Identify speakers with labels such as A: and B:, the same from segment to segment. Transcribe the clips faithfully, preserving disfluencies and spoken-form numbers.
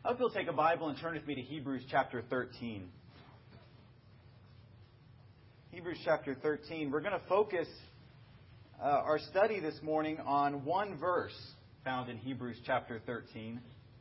A: I hope you'll take a Bible and turn with me to Hebrews chapter thirteen. Hebrews chapter thirteen. We're going to focus uh, our study this morning on one verse found in Hebrews chapter thirteen.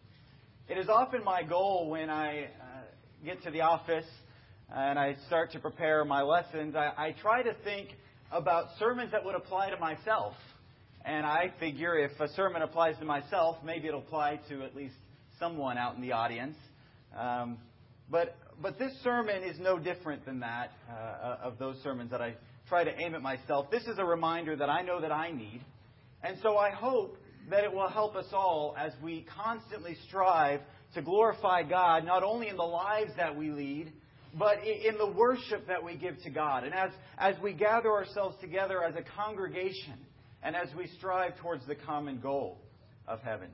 A: It is often my goal when I uh, get to the office and I start to prepare my lessons, I, I try to think about sermons that would apply to myself. And I figure if a sermon applies to myself, maybe it'll apply to at least someone out in the audience. Um, but but this sermon is no different than that, uh, of those sermons that I try to aim at myself. This is a reminder that I know that I need. And so I hope that it will help us all as we constantly strive to glorify God, not only in the lives that we lead, but in the worship that we give to God. And as, as we gather ourselves together as a congregation, and as we strive towards the common goal of heaven.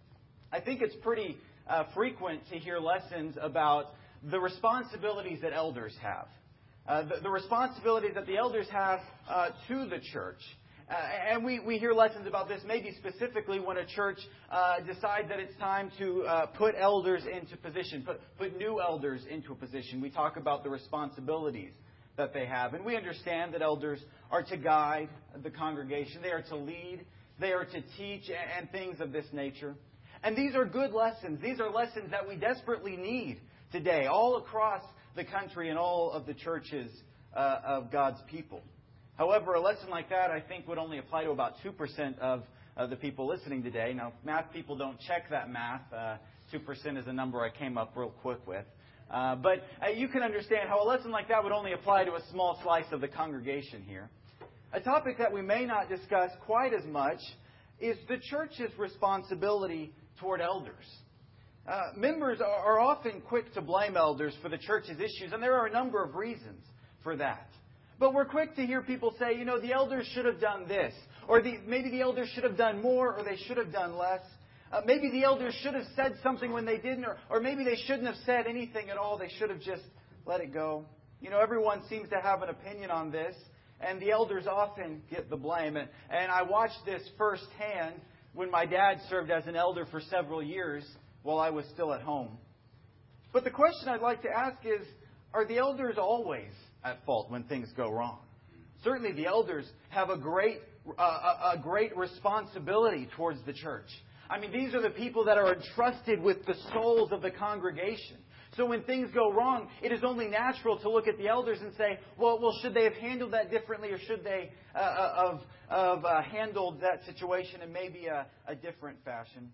A: I think it's pretty uh, frequent to hear lessons about the responsibilities that elders have. Uh, the, the responsibilities that the elders have uh, to the church. Uh, and we, we hear lessons about this maybe specifically when a church uh, decides that it's time to uh, put elders into position, put, put new elders into a position. We talk about the responsibilities that they have. And we understand that elders are to guide the congregation. They are to lead. They are to teach and things of this nature. And these are good lessons. These are lessons that we desperately need today, all across the country and all of the churches uh, of God's people. However, a lesson like that, I think, would only apply to about two percent of uh, the people listening today. Now, math people don't check that math. Uh, two percent is a number I came up real quick with. Uh, but uh, you can understand how a lesson like that would only apply to a small slice of the congregation here. A topic that we may not discuss quite as much is the church's responsibility toward elders. Uh, members are, are often quick to blame elders for the church's issues, and there are a number of reasons for that. But we're quick to hear people say, you know, the elders should have done this, or the, maybe the elders should have done more, or they should have done less. Uh, maybe the elders should have said something when they didn't, or, or maybe they shouldn't have said anything at all. They should have just let it go. You know, everyone seems to have an opinion on this, and the elders often get the blame. And, and I watched this firsthand when my dad served as an elder for several years while I was still at home. But the question I'd like to ask is, are the elders always at fault when things go wrong? Certainly the elders have a great, uh, a, a great responsibility towards the church. I mean, these are the people that are entrusted with the souls of the congregation. So when things go wrong, it is only natural to look at the elders and say, well, well should they have handled that differently, or should they uh, have, have uh, handled that situation in maybe a, a different fashion?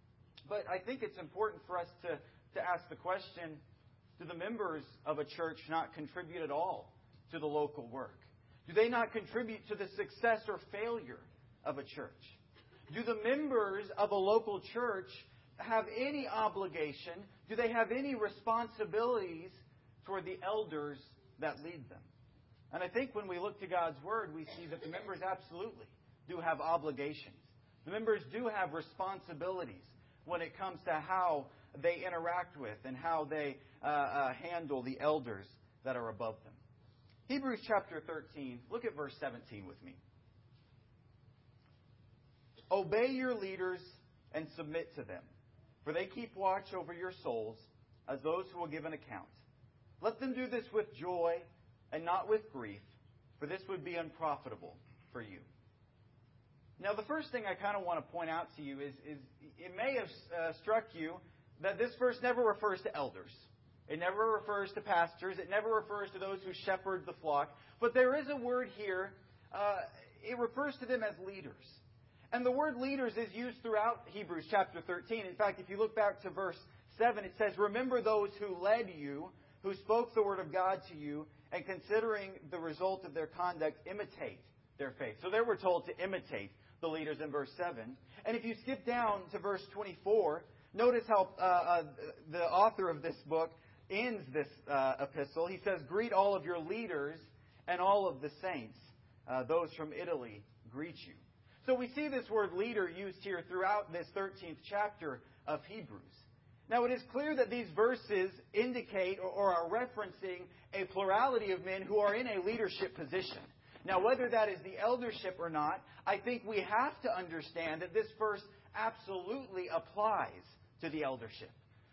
A: But I think it's important for us to, to ask the question, do the members of a church not contribute at all to the local work? Do they not contribute to the success or failure of a church? Do the members of a local church have any obligation? Do they have any responsibilities toward the elders that lead them? And I think when we look to God's Word, we see that the members absolutely do have obligations. The members do have responsibilities when it comes to how they interact with and how they uh, uh, handle the elders that are above them. Hebrews chapter thirteen, look at verse seventeen with me. Obey your leaders and submit to them, for they keep watch over your souls as those who will give an account. Let them do this with joy and not with grief, for this would be unprofitable for you. Now, the first thing I kind of want to point out to you is, is it may have uh, struck you that this verse never refers to elders. It never refers to pastors. It never refers to those who shepherd the flock. But there is a word here. Uh, it refers to them as leaders. And the word leaders is used throughout Hebrews chapter thirteen. In fact, if you look back to verse seven, it says, remember those who led you, who spoke the word of God to you, and considering the result of their conduct, imitate their faith. So there we're told to imitate the leaders in verse seven. And if you skip down to verse twenty-four, notice how uh, uh, the author of this book ends this uh, epistle. He says, greet all of your leaders and all of the saints. Uh, those from Italy greet you. So we see this word leader used here throughout this thirteenth chapter of Hebrews. Now it is clear that these verses indicate or, or are referencing a plurality of men who are in a leadership position. Now whether that is the eldership or not, I think we have to understand that this verse absolutely applies to the eldership.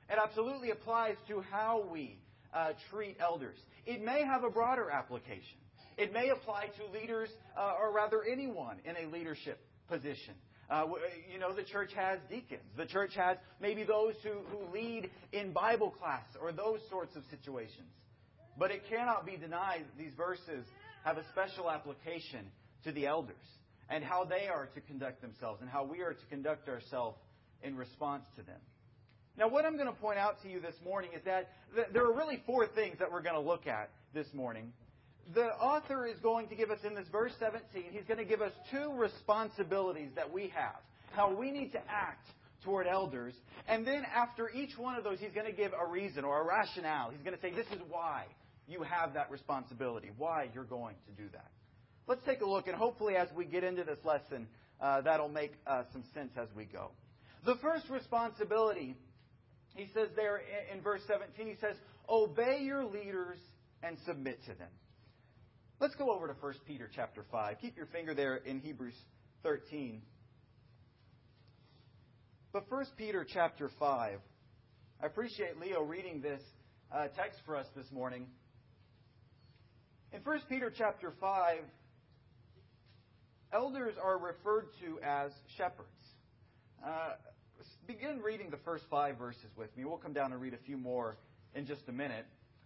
A: It absolutely applies to how we uh, treat elders. It may have a broader application. It may apply to leaders, uh, or rather anyone in a leadership position. Uh, you know, the church has deacons. The church has maybe those who, who lead in Bible class or those sorts of situations. But it cannot be denied that these verses have a special application to the elders and how they are to conduct themselves and how we are to conduct ourselves in response to them. Now, what I'm going to point out to you this morning is that there are really four things that we're going to look at this morning. The author is going to give us in this verse seventeen, he's going to give us two responsibilities that we have, how we need to act toward elders. And then after each one of those, he's going to give a reason or a rationale. He's going to say, this is why you have that responsibility, why you're going to do that. Let's take a look, and hopefully as we get into this lesson, uh, that'll make uh, some sense as we go. The first responsibility, he says there in verse seventeen, he says, obey your leaders and submit to them. Let's go over to First Peter chapter five. Keep your finger there in Hebrews thirteen. But First Peter chapter five, I appreciate Leo reading this uh, text for us this morning. In First Peter chapter five, elders are referred to as shepherds. Uh, begin reading the first five verses with me. We'll come down and read a few more in just a minute.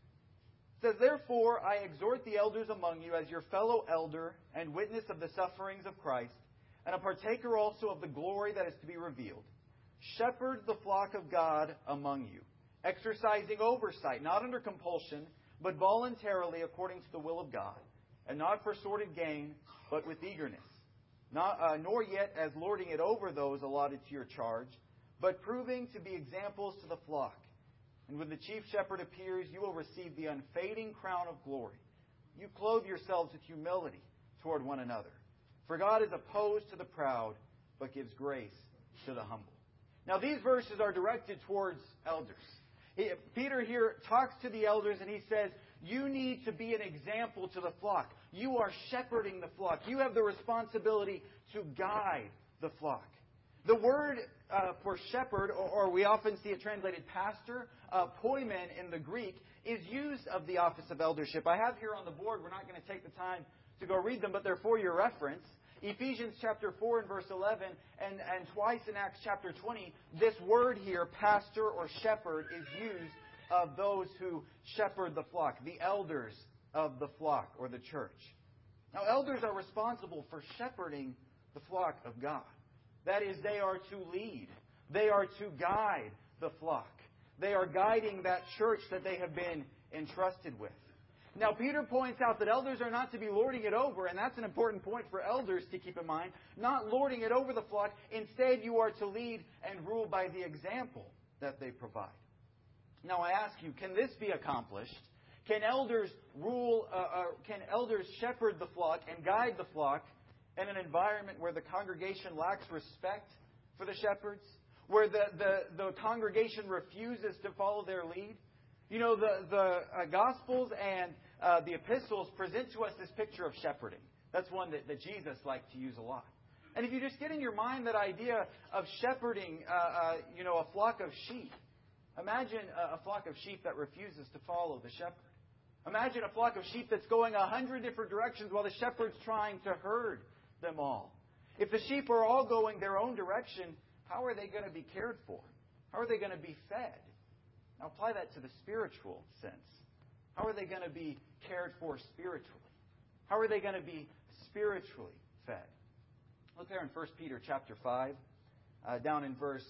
A: It says, therefore, I exhort the elders among you as your fellow elder and witness of the sufferings of Christ, and a partaker also of the glory that is to be revealed. Shepherd the flock of God among you, exercising oversight, not under compulsion, but voluntarily according to the will of God, and not for sordid gain, but with eagerness. Not, uh, nor yet as lording it over those allotted to your charge, but proving to be examples to the flock. And when the chief shepherd appears, you will receive the unfading crown of glory. You clothe yourselves with humility toward one another. For God is opposed to the proud, but gives grace to the humble. Now, these verses are directed towards elders. He, Peter here talks to the elders and he says, you need to be an example to the flock. You are shepherding the flock. You have the responsibility to guide the flock. The word uh, for shepherd, or, or we often see it translated pastor, uh, poimen in the Greek, is used of the office of eldership. I have here on the board, we're not going to take the time to go read them, but they're for your reference. Ephesians chapter four and verse eleven, and, and twice in Acts chapter twenty, this word here, pastor or shepherd, is used of those who shepherd the flock, the elders of the flock or the church. Now, elders are responsible for shepherding the flock of God. That is, they are to lead. They are to guide the flock. They are guiding that church that they have been entrusted with. Now, Peter points out that elders are not to be lording it over, and that's an important point for elders to keep in mind. Not lording it over the flock. Instead, you are to lead and rule by the example that they provide. Now, I ask you, can this be accomplished? Can elders rule, uh, uh, can elders shepherd the flock and guide the flock in an environment where the congregation lacks respect for the shepherds? Where the, the, the congregation refuses to follow their lead? You know, the, the uh, Gospels and uh, the epistles present to us this picture of shepherding. That's one that, that Jesus liked to use a lot. And if you just get in your mind that idea of shepherding, uh, uh, you know, a flock of sheep. Imagine a, a flock of sheep that refuses to follow the shepherd. Imagine a flock of sheep that's going a hundred different directions while the shepherd's trying to herd them all. If the sheep are all going their own direction, how are they going to be cared for? How are they going to be fed? Now apply that to the spiritual sense. How are they going to be cared for spiritually? How are they going to be spiritually fed? Look there in First Peter chapter five, uh, down in verse,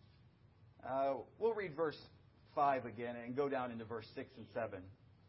A: uh, we'll read verse five again and go down into verse six and seven.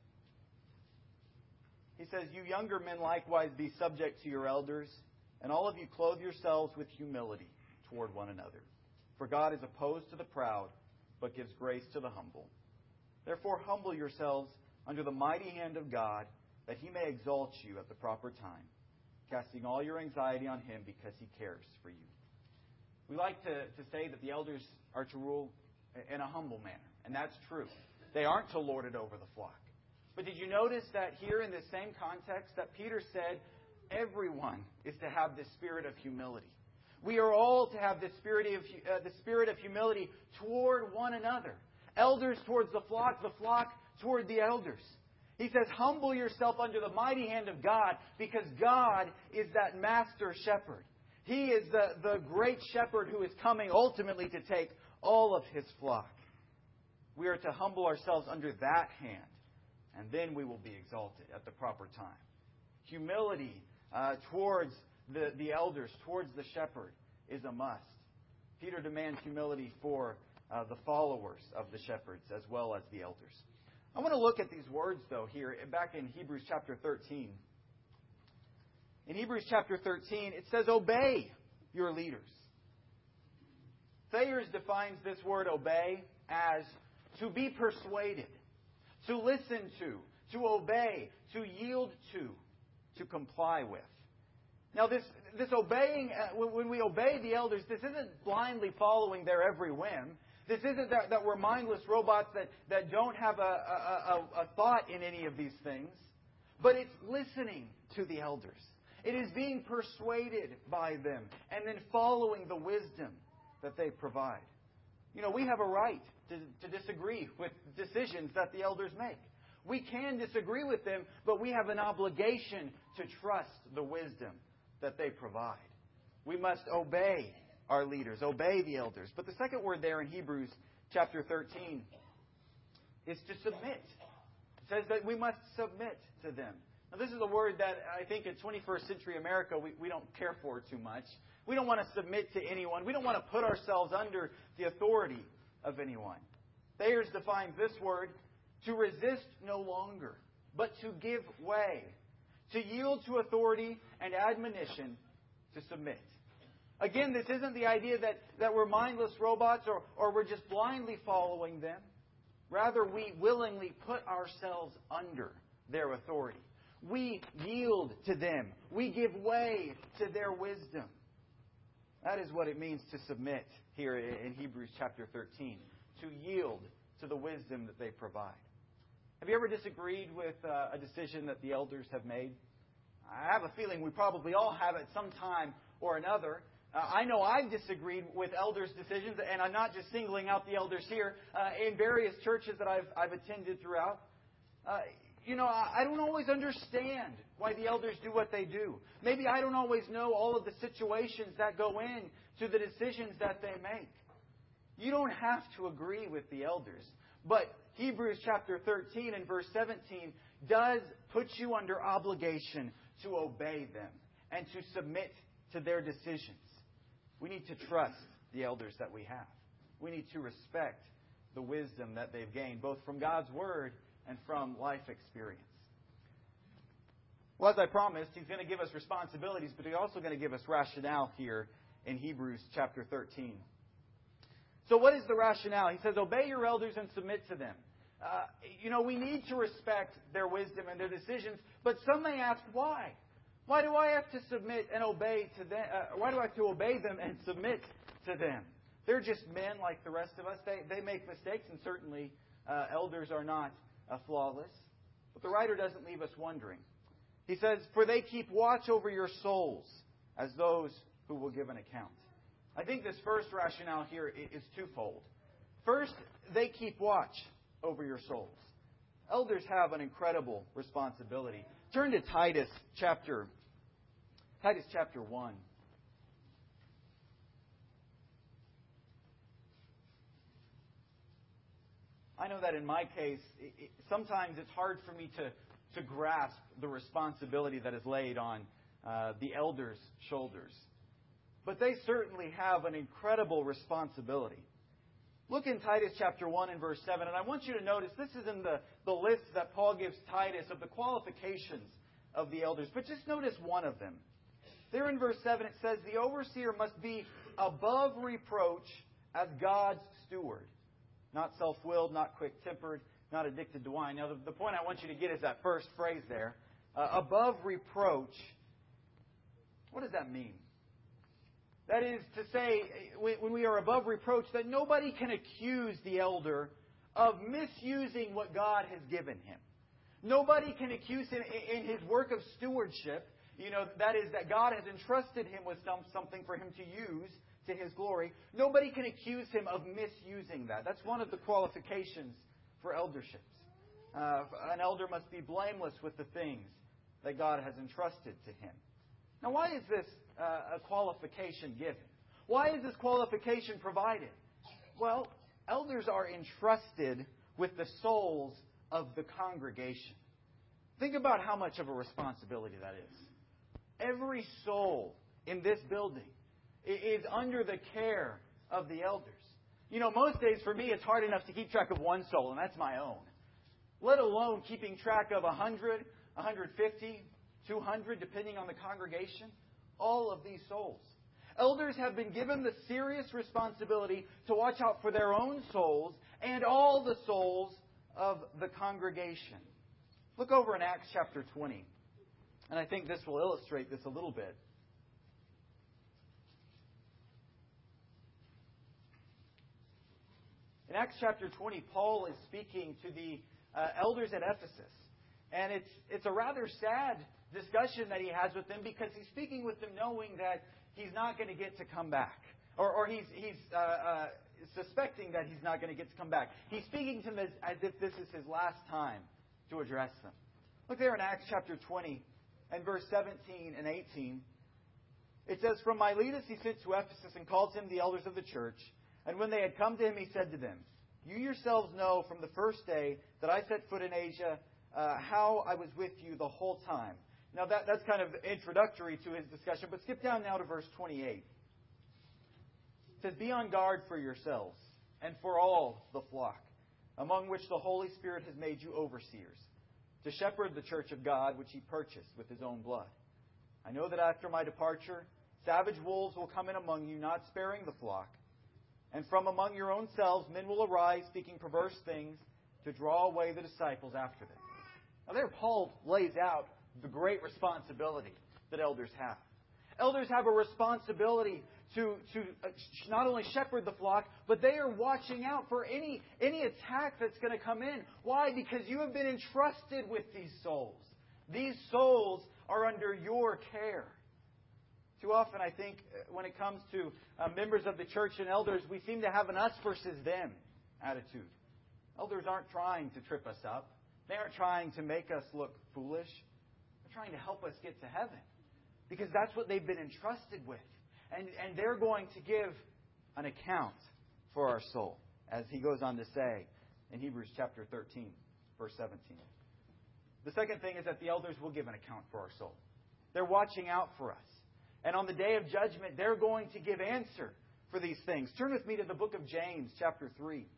A: He says, you younger men likewise be subject to your elders, and all of you clothe yourselves with humility toward one another. For God is opposed to the proud, but gives grace to the humble. Therefore humble yourselves under the mighty hand of God, that He may exalt you at the proper time, casting all your anxiety on Him because He cares for you. We like to, to say that the elders are to rule in a humble manner, and that's true. They aren't to lord it over the flock. But did you notice that here in this same context that Peter said everyone is to have this spirit of humility? We are all to have the spirit of, uh, the spirit of humility toward one another. Elders towards the flock, the flock toward the elders. He says, humble yourself under the mighty hand of God, because God is that master shepherd. He is the, the great shepherd who is coming ultimately to take all of His flock. We are to humble ourselves under that hand, and then we will be exalted at the proper time. Humility uh, towards the, the elders, towards the shepherd, is a must. Peter demands humility for uh, the followers of the shepherds as well as the elders. I want to look at these words, though, here, back in Hebrews chapter thirteen. In Hebrews chapter thirteen, it says, obey your leaders. Thayers defines this word obey as to be persuaded, to listen to, to obey, to yield to, to comply with. Now, this, this obeying, uh, when we obey the elders, this isn't blindly following their every whim. This isn't that, that we're mindless robots that, that don't have a, a, a, a thought in any of these things. But it's listening to the elders. It is being persuaded by them and then following the wisdom that they provide. You know, we have a right to, to disagree with decisions that the elders make. We can disagree with them, but we have an obligation to trust the wisdom that they provide. We must obey our leaders, obey the elders. But the second word there in Hebrews chapter thirteen is to submit. It says that we must submit to them. Now, this is a word that I think in twenty-first century America we, we don't care for too much. We don't want to submit to anyone. We don't want to put ourselves under the authority of anyone. Thayers defines this word, to resist no longer, but to give way, to yield to authority and admonition, to submit. Again, this isn't the idea that, that we're mindless robots or, or we're just blindly following them. Rather, we willingly put ourselves under their authority. We yield to them. We give way to their wisdom. That is what it means to submit here in Hebrews chapter thirteen. To yield to the wisdom that they provide. Have you ever disagreed with uh, a decision that the elders have made? I have a feeling we probably all have at some time or another. Uh, I know I've disagreed with elders' decisions, and I'm not just singling out the elders here. Uh, in various churches that I've, I've attended throughout, uh, you know, I, I don't always understand why the elders do what they do. Maybe I don't always know all of the situations that go in to the decisions that they make. You don't have to agree with the elders. But Hebrews chapter thirteen and verse seventeen does put you under obligation to obey them and to submit to their decisions. We need to trust the elders that we have. We need to respect the wisdom that they've gained, both from God's Word and from life experience. Well, as I promised, He's going to give us responsibilities, but He's also going to give us rationale here in Hebrews chapter thirteen. So what is the rationale? He says, obey your elders and submit to them. Uh, you know, we need to respect their wisdom and their decisions, but some may ask, why? Why do I have to submit and obey to them? Uh, why do I have to obey them and submit to them? They're just men like the rest of us. They, they make mistakes, and certainly uh, elders are not uh, flawless. But the writer doesn't leave us wondering. He says, for they keep watch over your souls as those who will give an account. I think this first rationale here is twofold. First, they keep watch over your souls. Elders have an incredible responsibility. Turn to Titus chapter, Titus chapter one. I know that in my case, it, it, sometimes it's hard for me to, to grasp the responsibility that is laid on uh, the elders' shoulders. But they certainly have an incredible responsibility. Look in Titus chapter one and verse seven, and I want you to notice this is in the, the list that Paul gives Titus of the qualifications of the elders. But just notice one of them. There in verse seven it says, the overseer must be above reproach as God's steward. Not self-willed, not quick-tempered, not addicted to wine. Now the, the point I want you to get is that first phrase there. Uh, above reproach. What does that mean? That is to say, when we are above reproach, that nobody can accuse the elder of misusing what God has given him. Nobody can accuse him in his work of stewardship. You know, that is that God has entrusted him with some, something for him to use to His glory. Nobody can accuse him of misusing that. That's one of the qualifications for elderships. Uh, an elder must be blameless with the things that God has entrusted to him. Now, why is this uh, a qualification given? Why is this qualification provided? Well, elders are entrusted with the souls of the congregation. Think about how much of a responsibility that is. Every soul in this building is under the care of the elders. You know, most days for me it's hard enough to keep track of one soul, and that's my own. Let alone keeping track of one hundred, one hundred fifty, two hundred, depending on the congregation. All of these souls. Elders have been given the serious responsibility to watch out for their own souls and all the souls of the congregation. Look over in Acts chapter twenty. And I think this will illustrate this a little bit. In Acts chapter twenty, Paul is speaking to the uh, elders at Ephesus. And it's it's a rather sad discussion that he has with them because he's speaking with them knowing that he's not going to get to come back. Or, or he's, he's uh, uh, suspecting that he's not going to get to come back. He's speaking to them as, as if this is his last time to address them. Look there in Acts chapter twenty and verse seventeen and eighteen. It says, "From Miletus he sent to Ephesus and called to him the elders of the church. And when they had come to him, he said to them, 'You yourselves know from the first day that I set foot in Asia uh, how I was with you the whole time.'" Now that, that's kind of introductory to his discussion, but skip down now to verse twenty-eight. It says, "Be on guard for yourselves and for all the flock, among which the Holy Spirit has made you overseers, to shepherd the church of God, which He purchased with His own blood. I know that after my departure, savage wolves will come in among you, not sparing the flock. And from among your own selves men will arise, speaking perverse things, to draw away the disciples after them." Now there Paul lays out the great responsibility that elders have. Elders have a responsibility to, to not only shepherd the flock, but they are watching out for any, any attack that's going to come in. Why? Because you have been entrusted with these souls. These souls are under your care. Too often, I think, when it comes to uh, members of the church and elders, we seem to have an us versus them attitude. Elders aren't trying to trip us up. They aren't trying to make us look foolish. They're trying to help us get to heaven. Because that's what they've been entrusted with. And, and they're going to give an account for our soul, as he goes on to say in Hebrews chapter thirteen, verse seventeen. The second thing is that the elders will give an account for our soul. They're watching out for us. And on the day of judgment, they're going to give answer for these things. Turn with me to the book of James, chapter three.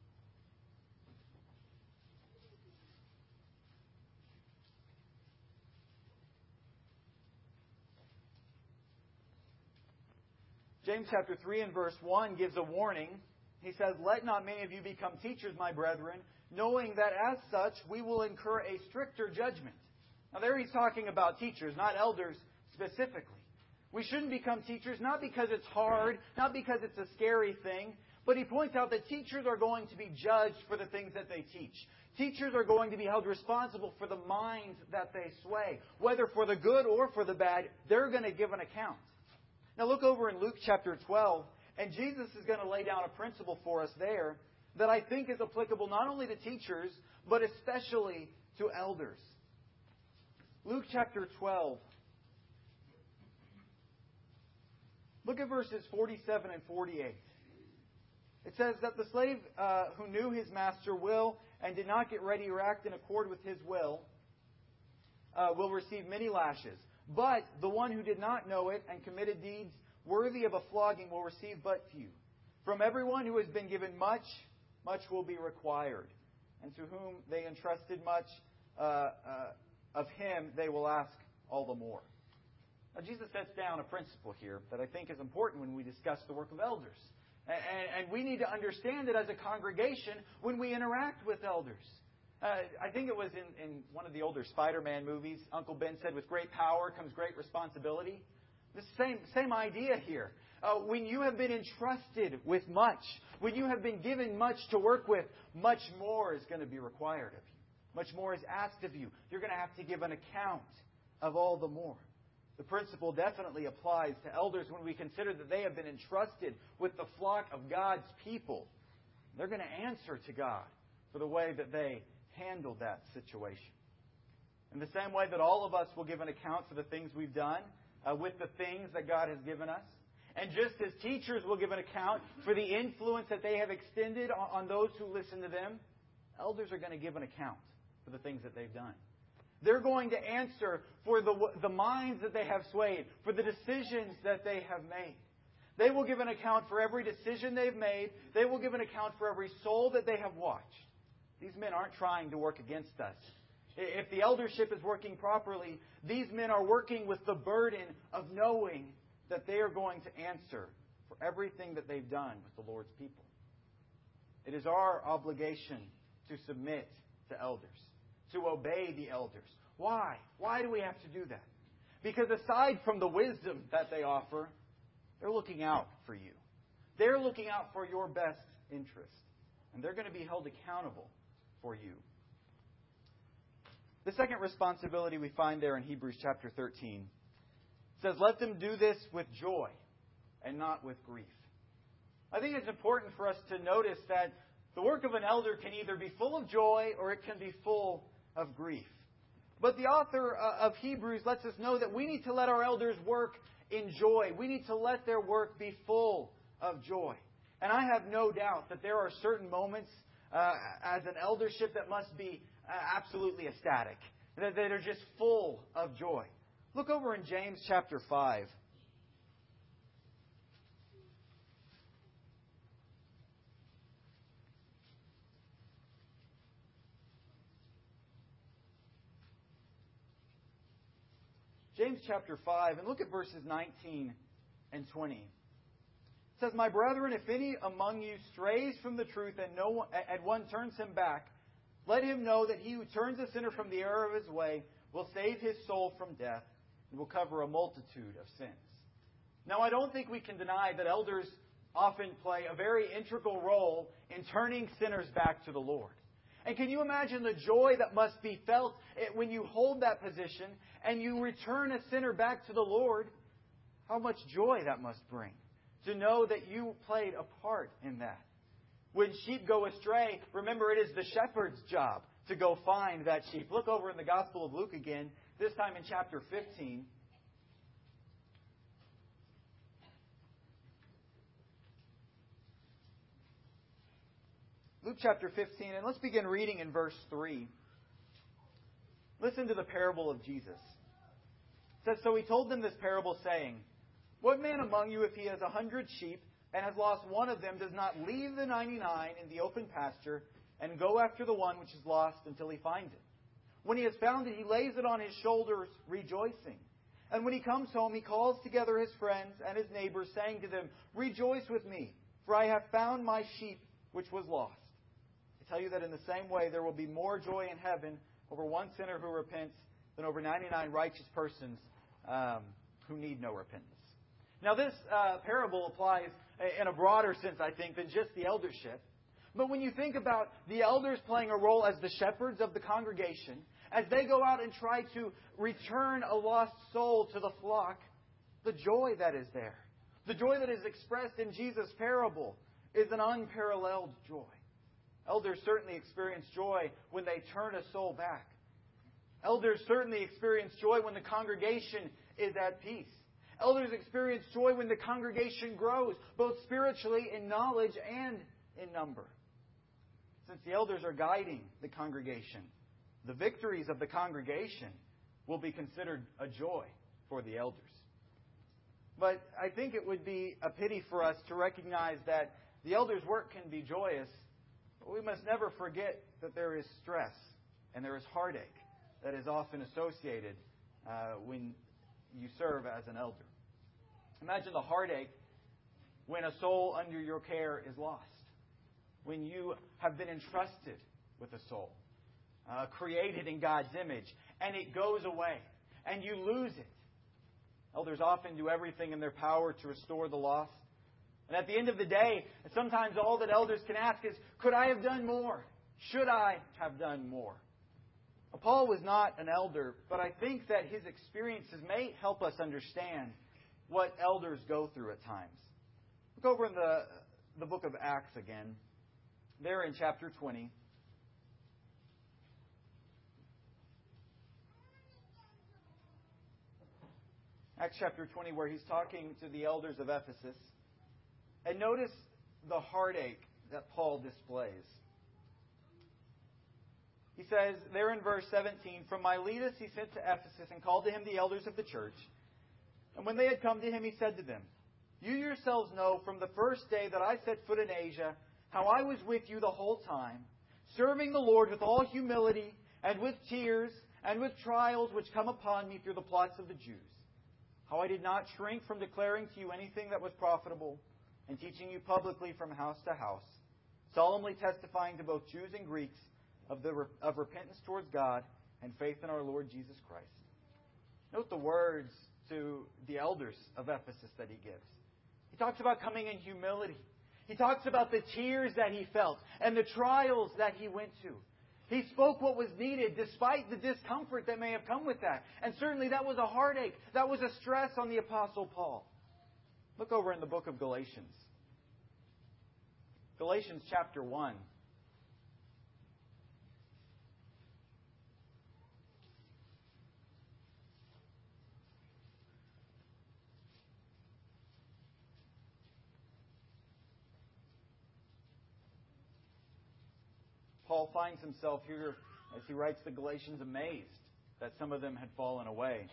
A: James chapter three and verse one gives a warning. He says, "Let not many of you become teachers, my brethren, knowing that as such we will incur a stricter judgment." Now there he's talking about teachers, not elders specifically. We shouldn't become teachers, not because it's hard, not because it's a scary thing, but he points out that teachers are going to be judged for the things that they teach. Teachers are going to be held responsible for the minds that they sway. Whether for the good or for the bad, they're going to give an account. Now look over in Luke chapter twelve, and Jesus is going to lay down a principle for us there that I think is applicable not only to teachers, but especially to elders. Luke chapter twelve. Look at verses forty-seven and forty-eight. It says that the slave uh, who knew his master will and did not get ready or act in accord with his will uh, will receive many lashes. But the one who did not know it and committed deeds worthy of a flogging will receive but few. From everyone who has been given much, much will be required. And to whom they entrusted much, uh, uh, of him they will ask all the more. Now, Jesus sets down a principle here that I think is important when we discuss the work of elders. And, and we need to understand it as a congregation when we interact with elders. Uh, I think it was in, in one of the older Spider-Man movies, Uncle Ben said, "With great power comes great responsibility." The same, same idea here. Uh, when you have been entrusted with much, when you have been given much to work with, much more is going to be required of you. Much more is asked of you. You're going to have to give an account of all the more. The principle definitely applies to elders when we consider that they have been entrusted with the flock of God's people. They're going to answer to God for the way that they handled that situation. In the same way that all of us will give an account for the things we've done uh, with the things that God has given us. And just as teachers will give an account for the influence that they have extended on, on those who listen to them, elders are going to give an account for the things that they've done. They're going to answer for the, the minds that they have swayed, for the decisions that they have made. They will give an account for every decision they've made. They will give an account for every soul that they have watched. These men aren't trying to work against us. If the eldership is working properly, these men are working with the burden of knowing that they are going to answer for everything that they've done with the Lord's people. It is our obligation to submit to elders, to obey the elders. Why? Why do we have to do that? Because aside from the wisdom that they offer, they're looking out for you. They're looking out for your best interest. And they're going to be held accountable for you. The second responsibility we find there in Hebrews chapter thirteen says, let them do this with joy and not with grief. I think it's important for us to notice that the work of an elder can either be full of joy or it can be full of grief. But the author of Hebrews lets us know that we need to let our elders work in joy. We need to let their work be full of joy. And I have no doubt that there are certain moments uh, as an eldership that must be uh, absolutely ecstatic, that, that are just full of joy. Look over in James chapter five. James chapter five, and look at verses nineteen and twenty. It says, my brethren, if any among you strays from the truth and, no one, and one turns him back, let him know that he who turns a sinner from the error of his way will save his soul from death and will cover a multitude of sins. Now, I don't think we can deny that elders often play a very integral role in turning sinners back to the Lord. And can you imagine the joy that must be felt when you hold that position and you return a sinner back to the Lord? How much joy that must bring to know that you played a part in that. When sheep go astray, remember it is the shepherd's job to go find that sheep. Look over in the Gospel of Luke again, this time in chapter fifteen. Luke chapter fifteen, and let's begin reading in verse three. Listen to the parable of Jesus. It says, so he told them this parable, saying, what man among you, if he has a hundred sheep, and has lost one of them, does not leave the ninety-nine in the open pasture, and go after the one which is lost until he finds it? When he has found it, he lays it on his shoulders, rejoicing. And when he comes home, he calls together his friends and his neighbors, saying to them, rejoice with me, for I have found my sheep which was lost. I tell you that in the same way there will be more joy in heaven over one sinner who repents than over ninety-nine righteous persons um, who need no repentance. Now this uh, parable applies in a broader sense, I think, than just the eldership. But when you think about the elders playing a role as the shepherds of the congregation, as they go out and try to return a lost soul to the flock, the joy that is there, the joy that is expressed in Jesus' parable, is an unparalleled joy. Elders certainly experience joy when they turn a soul back. Elders certainly experience joy when the congregation is at peace. Elders experience joy when the congregation grows, both spiritually in knowledge and in number. Since the elders are guiding the congregation, the victories of the congregation will be considered a joy for the elders. But I think it would be a pity for us to recognize that the elders' work can be joyous, but we must never forget that there is stress and there is heartache that is often associated uh, when you serve as an elder. Imagine the heartache when a soul under your care is lost, when you have been entrusted with a soul, uh, created in God's image, and it goes away, and you lose it. Elders often do everything in their power to restore the lost. And at the end of the day, sometimes all that elders can ask is, could I have done more? Should I have done more? Paul was not an elder, but I think that his experiences may help us understand what elders go through at times. Look over in the, the book of Acts again. There in chapter twenty. Acts chapter twenty, where he's talking to the elders of Ephesus. And notice the heartache that Paul displays. He says there in verse seventeen, "From Miletus he sent to Ephesus and called to him the elders of the church. And when they had come to him, he said to them, 'You yourselves know from the first day that I set foot in Asia how I was with you the whole time, serving the Lord with all humility and with tears and with trials which come upon me through the plots of the Jews. How I did not shrink from declaring to you anything that was profitable and teaching you publicly from house to house, solemnly testifying to both Jews and Greeks of the of repentance towards God and faith in our Lord Jesus Christ.'" Note the words to the elders of Ephesus that he gives. He talks about coming in humility. He talks about the tears that he felt and the trials that he went to. He spoke what was needed despite the discomfort that may have come with that. And certainly that was a heartache. That was a stress on the Apostle Paul. Look over in the book of Galatians. Galatians chapter one. Paul finds himself here, as he writes the Galatians, amazed that some of them had fallen away.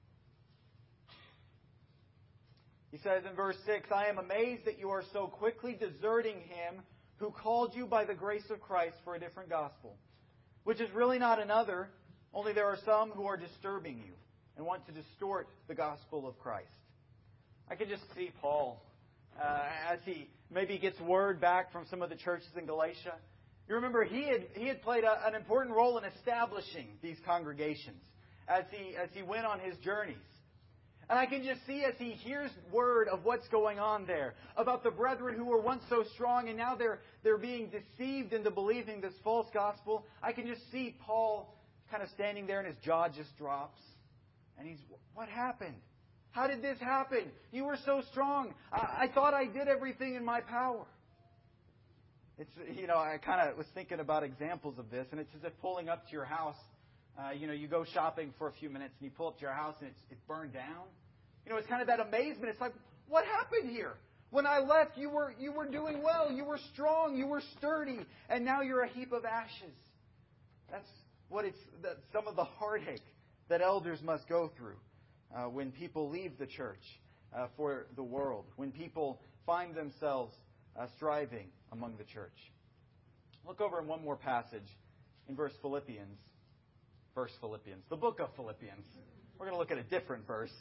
A: He says in verse six, "I am amazed that you are so quickly deserting him who called you by the grace of Christ for a different gospel, which is really not another, only there are some who are disturbing you and want to distort the gospel of Christ." I can just see Paul uh, as he maybe gets word back from some of the churches in Galatia. You remember, he had he had played a, an important role in establishing these congregations as he as he went on his journeys. And I can just see as he hears word of what's going on there, about the brethren who were once so strong and now they're they're being deceived into believing this false gospel. I can just see Paul kind of standing there and his jaw just drops. And he's, "What happened? How did this happen? You were so strong. I, I thought I did everything in my power." It's, you know, I kind of was thinking about examples of this, and it's as if pulling up to your house. Uh, you know, you go shopping for a few minutes, and you pull up to your house, and it's, it's burned down. You know, it's kind of that amazement. It's like, what happened here? When I left, you were you were doing well. You were strong. You were sturdy, and now you're a heap of ashes. That's what it's. That some of the heartache that elders must go through uh, when people leave the church uh, for the world. When people find themselves Uh, striving among the church. Look over in one more passage in verse Philippians. Verse Philippians. The book of Philippians. We're going to look at a different verse.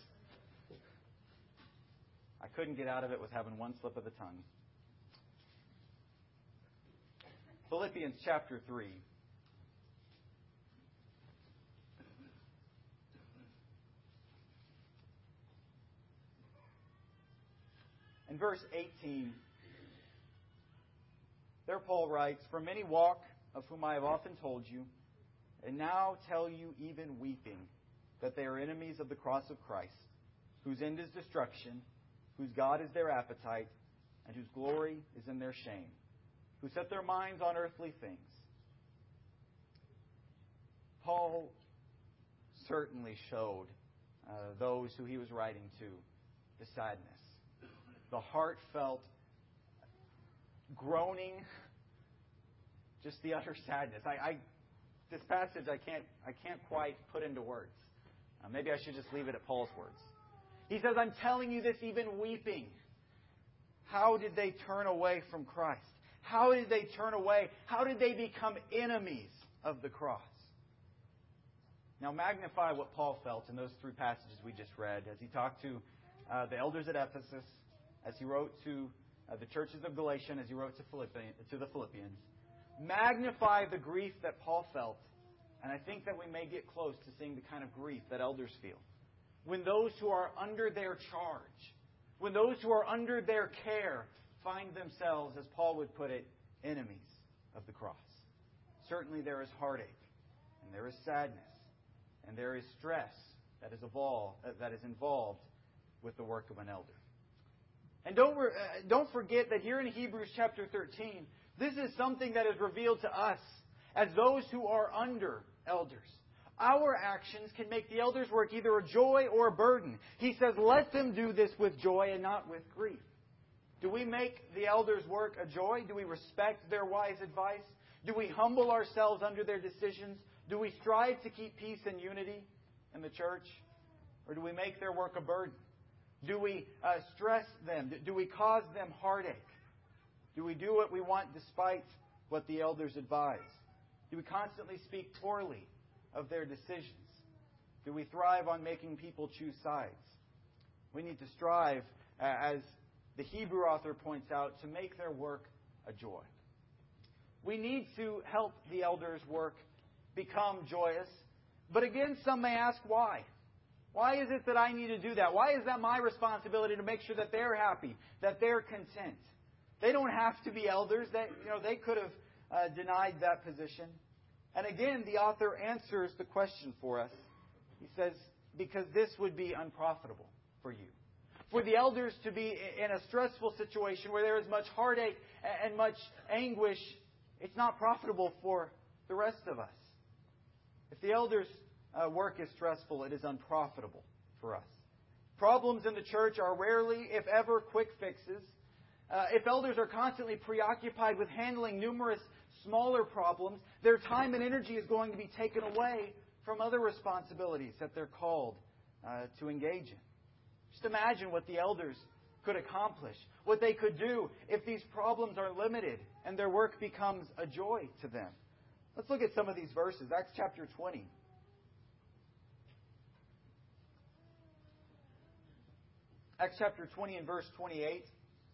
A: I couldn't get out of it with having one slip of the tongue. Philippians chapter three. In verse eighteen. There Paul writes, "For many walk, of whom I have often told you, and now tell you even weeping, that they are enemies of the cross of Christ, whose end is destruction, whose God is their appetite, and whose glory is in their shame, who set their minds on earthly things." Paul certainly showed uh, those who he was writing to the sadness, the heartfelt groaning, just the utter sadness. I, I this passage I can't I can't quite put into words. Uh, maybe I should just leave it at Paul's words. He says, "I'm telling you this even weeping." How did they turn away from Christ? How did they turn away? How did they become enemies of the cross? Now magnify what Paul felt in those three passages we just read as he talked to uh, the elders at Ephesus, as he wrote to Uh, the churches of Galatia, as he wrote to, Philippi- to the Philippians. Magnify the grief that Paul felt, and I think that we may get close to seeing the kind of grief that elders feel. When those who are under their charge, when those who are under their care find themselves, as Paul would put it, enemies of the cross. Certainly there is heartache and there is sadness, and there is stress that is, evolved, that is involved with the work of an elder. And don't, uh, don't forget that here in Hebrews chapter thirteen, this is something that is revealed to us as those who are under elders. Our actions can make the elders' work either a joy or a burden. He says, let them do this with joy and not with grief. Do we make the elders' work a joy? Do we respect their wise advice? Do we humble ourselves under their decisions? Do we strive to keep peace and unity in the church? Or do we make their work a burden? Do we uh, stress them? Do we cause them heartache? Do we do what we want despite what the elders advise? Do we constantly speak poorly of their decisions? Do we thrive on making people choose sides? We need to strive, uh, as the Hebrew author points out, to make their work a joy. We need to help the elders' work become joyous. But again, some may ask why. Why is it that I need to do that? Why is that my responsibility to make sure that they're happy, that they're content? They don't have to be elders. They, you know, they could have uh, denied that position. And again, the author answers the question for us. He says, because this would be unprofitable for you. For the elders to be in a stressful situation where there is much heartache and much anguish, it's not profitable for the rest of us. If the elders' uh, work is stressful, it is unprofitable for us. Problems in the church are rarely, if ever, quick fixes. Uh, if elders are constantly preoccupied with handling numerous smaller problems, their time and energy is going to be taken away from other responsibilities that they're called uh, to engage in. Just imagine what the elders could accomplish, what they could do if these problems are limited and their work becomes a joy to them. Let's look at some of these verses. Acts chapter twenty. Acts chapter twenty and verse twenty-eight.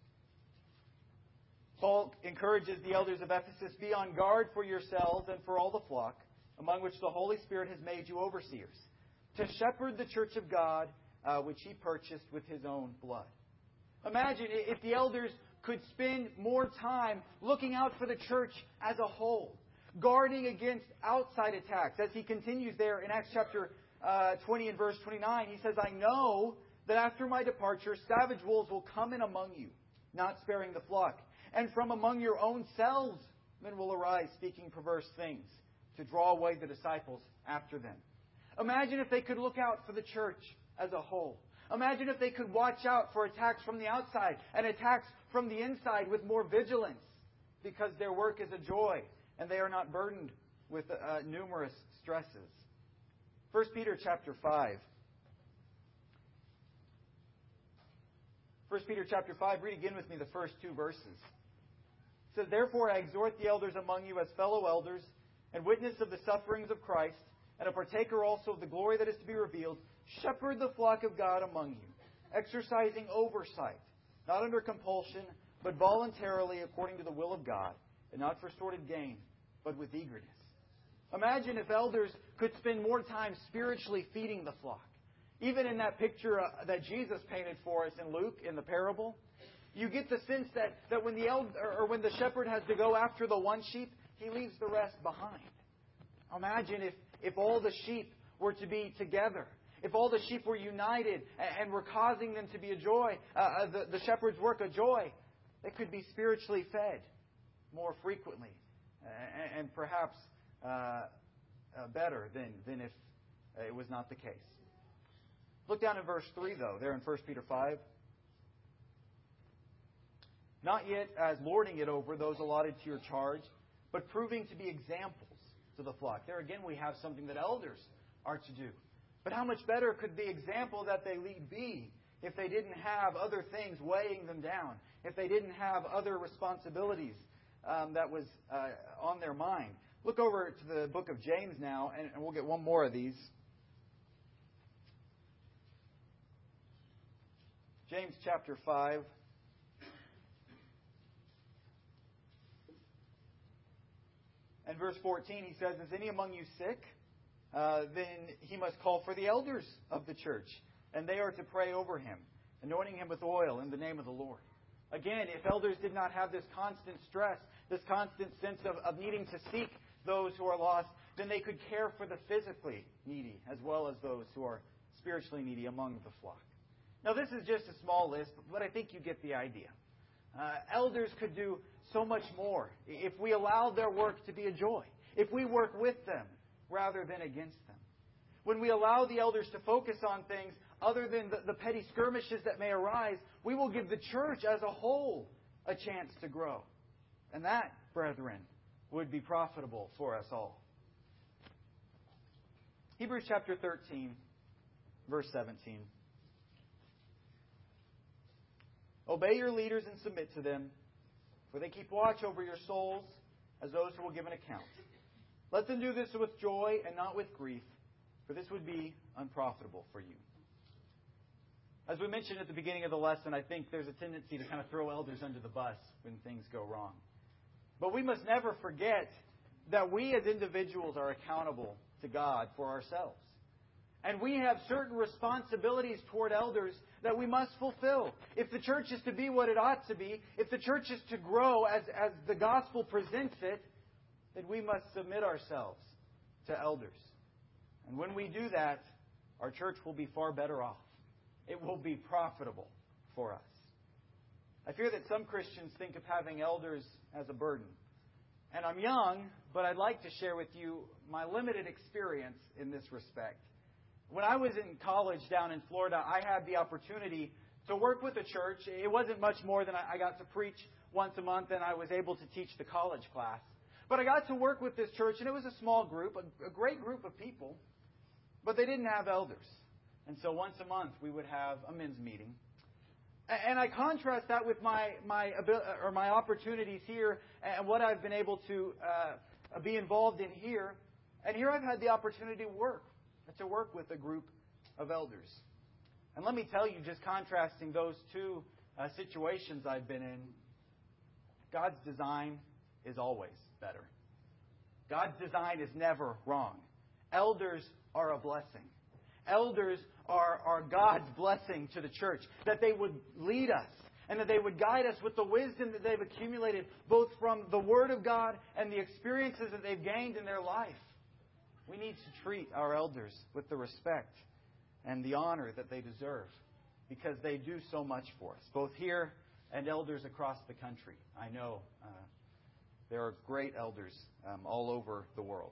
A: Paul encourages the elders of Ephesus, be on guard for yourselves and for all the flock, among which the Holy Spirit has made you overseers, to shepherd the church of God, uh, which He purchased with His own blood. Imagine if the elders could spend more time looking out for the church as a whole, guarding against outside attacks. As he continues there in Acts chapter uh, twenty and verse twenty-nine, he says, I know that after my departure, savage wolves will come in among you, not sparing the flock. And from among your own selves men will arise, speaking perverse things, to draw away the disciples after them. Imagine if they could look out for the church as a whole. Imagine if they could watch out for attacks from the outside and attacks from the inside with more vigilance, because their work is a joy and they are not burdened with uh, numerous stresses. First Peter chapter five. First Peter chapter five, read again with me the first two verses. It says, therefore I exhort the elders among you as fellow elders, and witness of the sufferings of Christ, and a partaker also of the glory that is to be revealed. Shepherd the flock of God among you, exercising oversight, not under compulsion, but voluntarily according to the will of God, and not for sordid gain, but with eagerness. Imagine if elders could spend more time spiritually feeding the flock. Even in that picture uh, that Jesus painted for us in Luke, in the parable, you get the sense that, that when the elder, or when the shepherd has to go after the one sheep, he leaves the rest behind. Imagine if, if all the sheep were to be together, if all the sheep were united and, and were causing them to be a joy, uh, the, the shepherd's work a joy, they could be spiritually fed more frequently and, and perhaps uh, uh, better than, than if it was not the case. Look down in verse three, though, there in First Peter five. Not yet as lording it over those allotted to your charge, but proving to be examples to the flock. There again we have something that elders are to do. But how much better could the example that they lead be if they didn't have other things weighing them down, if they didn't have other responsibilities um, that was uh, on their mind? Look over to the book of James now, and, and we'll get one more of these. James chapter five. And verse fourteen, he says, is any among you sick? Uh, then he must call for the elders of the church, and they are to pray over him, anointing him with oil in the name of the Lord. Again, if elders did not have this constant stress, this constant sense of, of needing to seek those who are lost, then they could care for the physically needy as well as those who are spiritually needy among the flock. Now, this is just a small list, but I think you get the idea. Uh, elders could do so much more if we allow their work to be a joy, if we work with them rather than against them. When we allow the elders to focus on things other than the, the petty skirmishes that may arise, we will give the church as a whole a chance to grow. And that, brethren, would be profitable for us all. Hebrews chapter thirteen, verse seventeen. Obey your leaders and submit to them, for they keep watch over your souls as those who will give an account. Let them do this with joy and not with grief, for this would be unprofitable for you. As we mentioned at the beginning of the lesson, I think there's a tendency to kind of throw elders under the bus when things go wrong. But we must never forget that we as individuals are accountable to God for ourselves. And we have certain responsibilities toward elders that we must fulfill. If the church is to be what it ought to be, if the church is to grow as, as the gospel presents it, then we must submit ourselves to elders. And when we do that, our church will be far better off. It will be profitable for us. I fear that some Christians think of having elders as a burden. And I'm young, but I'd like to share with you my limited experience in this respect. When I was in college down in Florida, I had the opportunity to work with a church. It wasn't much more than I got to preach once a month, and I was able to teach the college class. But I got to work with this church, and it was a small group, a, a great group of people, but they didn't have elders. And so once a month, we would have a men's meeting. And I contrast that with my my or my opportunities here and what I've been able to uh, be involved in here. And here I've had the opportunity to work, to work with a group of elders. And let me tell you, just contrasting those two uh, situations I've been in, God's design is always better. God's design is never wrong. Elders are a blessing. Elders are, are God's blessing to the church, that they would lead us and that they would guide us with the wisdom that they've accumulated, both from the Word of God and the experiences that they've gained in their life. We need to treat our elders with the respect and the honor that they deserve, because they do so much for us, both here and elders across the country. I know uh, there are great elders um, all over the world.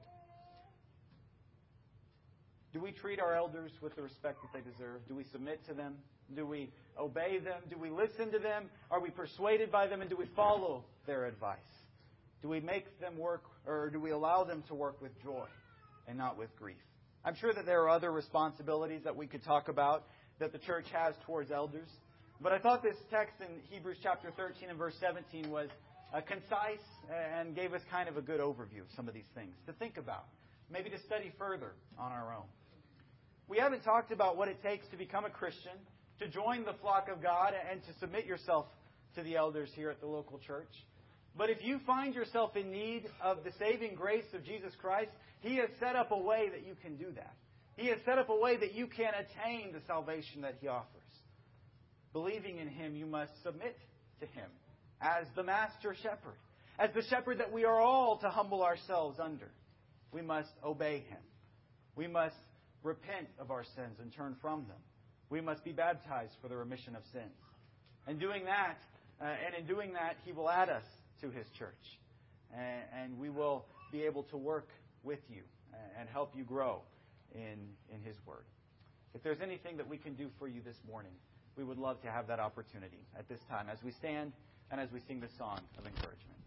A: Do we treat our elders with the respect that they deserve? Do we submit to them? Do we obey them? Do we listen to them? Are we persuaded by them? And do we follow their advice? Do we make them work, or do we allow them to work with joy and not with grief? I'm sure that there are other responsibilities that we could talk about that the church has towards elders. But I thought this text in Hebrews chapter thirteen and verse seventeen was uh, concise and gave us kind of a good overview of some of these things to think about, maybe to study further on our own. We haven't talked about what it takes to become a Christian, to join the flock of God, and to submit yourself to the elders here at the local church. But if you find yourself in need of the saving grace of Jesus Christ, He has set up a way that you can do that. He has set up a way that you can attain the salvation that He offers. Believing in Him, you must submit to Him as the Master Shepherd, as the shepherd that we are all to humble ourselves under. We must obey Him. We must repent of our sins and turn from them. We must be baptized for the remission of sins. And doing that, uh, and in doing that, He will add us to His church. And, and we will be able to work with you and help you grow in, in His Word. If there's anything that we can do for you this morning, we would love to have that opportunity at this time as we stand and as we sing the song of encouragement.